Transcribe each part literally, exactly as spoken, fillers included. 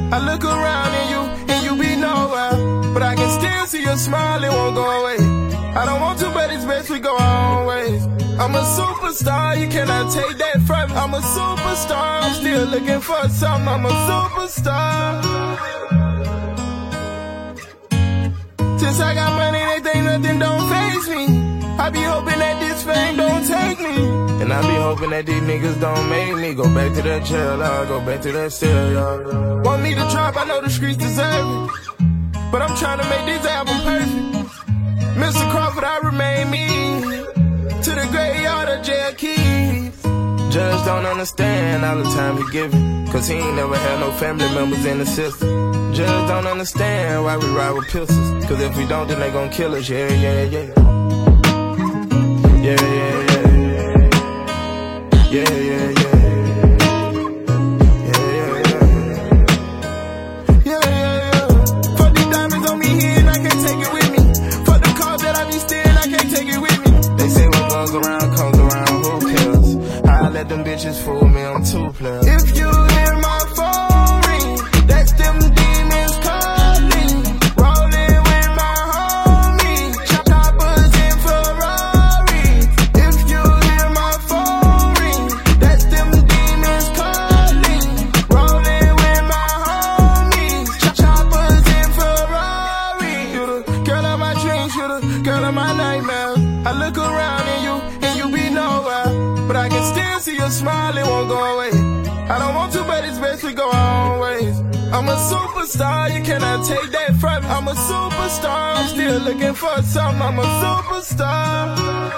I look around and you, and you be nowhere, but I can still see your smile, it won't go away. I don't want to, but it's best we go our own ways. I'm a superstar, you cannot take that from me. I'm a superstar, I'm still looking for something. I'm a superstar. Since I got money, they think nothing don't faze me. I be hoping that this fame don't take me, and I be hoping that these niggas don't make me go back to that jail, I'll go back to that cell, y'all. Want me to drop, I know the streets deserve it, but I'm trying to make this album perfect. Mister Crawford, I remain me, to the graveyard of jail keys. Judge don't understand all the time he giving, cause he ain't never had no family members in the system. Judge don't understand why we ride with pistols, cause if we don't, then they gon' kill us, yeah, yeah, yeah. Yeah, yeah, yeah. Yeah, yeah, yeah. Yeah, yeah, yeah. Yeah, yeah, yeah. Fuck these diamonds on me here and I can't take it with me. Fuck the cars that I be stealing, I can't take it with me. They say what goes around comes around, who cares? I let them bitches fool me, I'm two players. If you hear my phone ring, that's them demons calling. Rolling with my homies, choppers in Ferrari. If you hear my phone ring, that's them demons calling. Rolling with my homies, choppers in Ferrari. You the girl of my dreams, you the girl of my nightmares. I look around and you, and you be nowhere, but I can still see your smile, it won't go away. I don't want to, but it's best we go our own ways. I'm a superstar, you cannot take that from me. I'm a superstar, I'm still looking for something. I'm a superstar.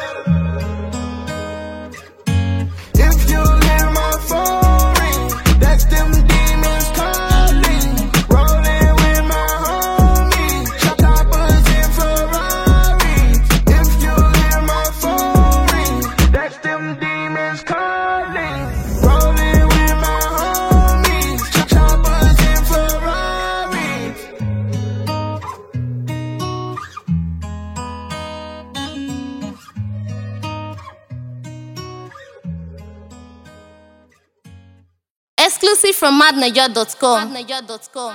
If you hear my phone ring, that's them demons calling. Rolling with my homies, choppers in Ferrari. If you hear my phone ring, that's them demons calling. Rolling with my homies, choppers in Ferrari. Exclusive from madnaja dot com.